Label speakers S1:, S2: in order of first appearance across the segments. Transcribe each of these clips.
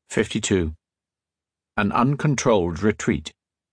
S1: 52. An Uncontrolled Retreat.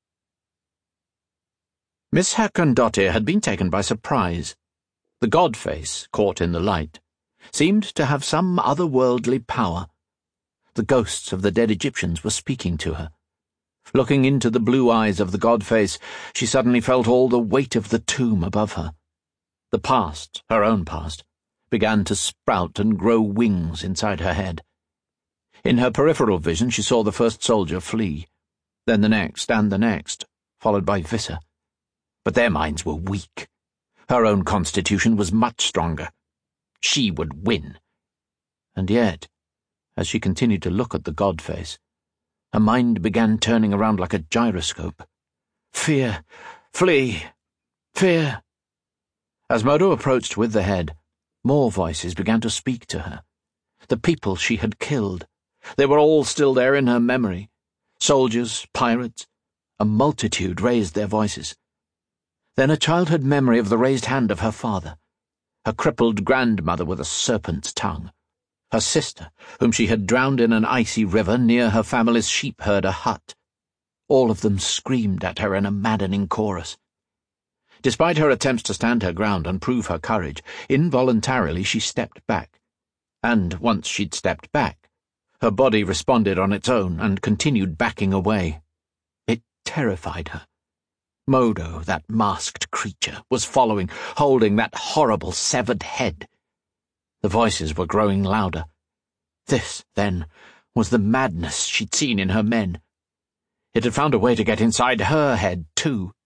S1: Miss Hakkondottir had been taken by surprise. The god-face, caught in the light, seemed to have some otherworldly power. The ghosts of the dead Egyptians were speaking to her. Looking into the blue eyes of the god-face, she suddenly felt all the weight of the tomb above her. The past, her own past, began to sprout and grow wings inside her head. In her peripheral vision she saw the first soldier flee, then the next and the next, followed by Visser. But their minds were weak. Her own constitution was much stronger. She would win. And yet, as she continued to look at the god-face, her mind began turning around like a gyroscope. Fear! Flee! Fear! As Modo approached with the head, more voices began to speak to her. The people she had killed. They were all still there in her memory. Soldiers, pirates, a multitude raised their voices. Then a childhood memory of the raised hand of her father, her crippled grandmother with a serpent's tongue, her sister, whom she had drowned in an icy river near her family's sheep-herder hut. All of them screamed at her in a maddening chorus. Despite her attempts to stand her ground and prove her courage, involuntarily she stepped back. And once she'd stepped back, her body responded on its own and continued backing away. It terrified her. Modo, that masked creature, was following, holding that horrible severed head. The voices were growing louder. This, then, was the madness she'd seen in her men. It had found a way to get inside her head, too.